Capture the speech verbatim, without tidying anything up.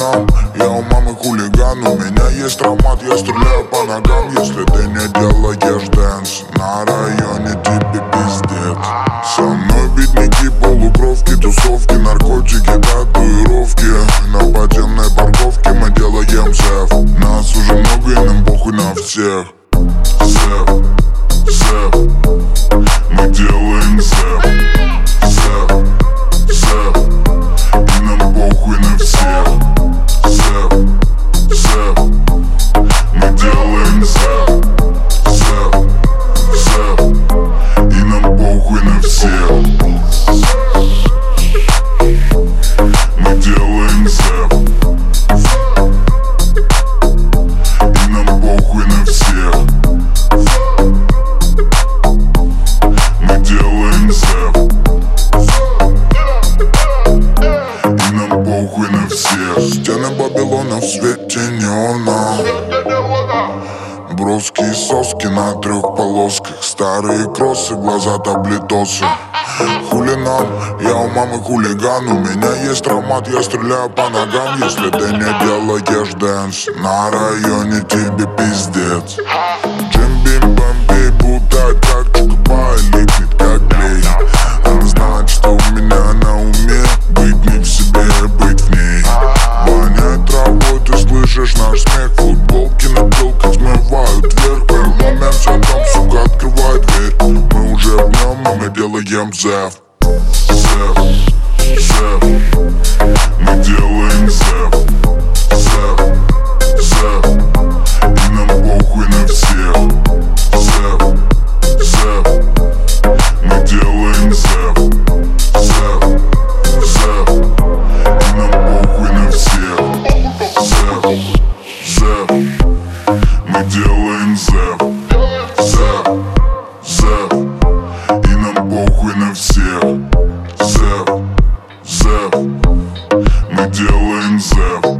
нам, я у мамы хулиган. У меня есть травмат, я стреляю по ногам. Если ты не делаешь дэнс, на районе тебе пиздец. Со мной бедняки, полукровки, тусовки, наркотики, татуировки. На подземной парковке мы делаем зев. Нас уже много и нам похуй на всех. Зев, зев, мы делаем зев. Зев, зев, и нам похуй на всех. Зев, зев, мы делаем зев. Зев, зев, и нам похуй на всех. Мы делаем зев. И нам похуй на всех. Мы делаем зев. И нам похуй на всех. Стены Вавилона в свете неона. Броски и соски на трех полосках. Старые кроссы, глаза таблетосы. Хули нам, я у мамы хулиган. У меня есть травмат, я стреляю по ногам. Если ты не делаешь дэнс, на районе тебе пиздец. Джим-бим-бам-би, будто как чукапа, липнет как клей. Она знает, что у меня на уме. Быть не в себе, быть в ней. Воняет травой, ты слышишь наш смех. Футболки на телках смывают вверх. В момент за дом, сука, открывай дверь. Мы уже в нем, и мы делаем зев. Зев, зев, мы делаем зев. Зев, зев, и нам похуй на всех. Зев, зев, мы делаем зев. Зев, зев, и нам похуй на всех. Зев, зев, мы делаем зев. Зев, зев, и нам похуй на всех. Зев, зев, мы делаем зев.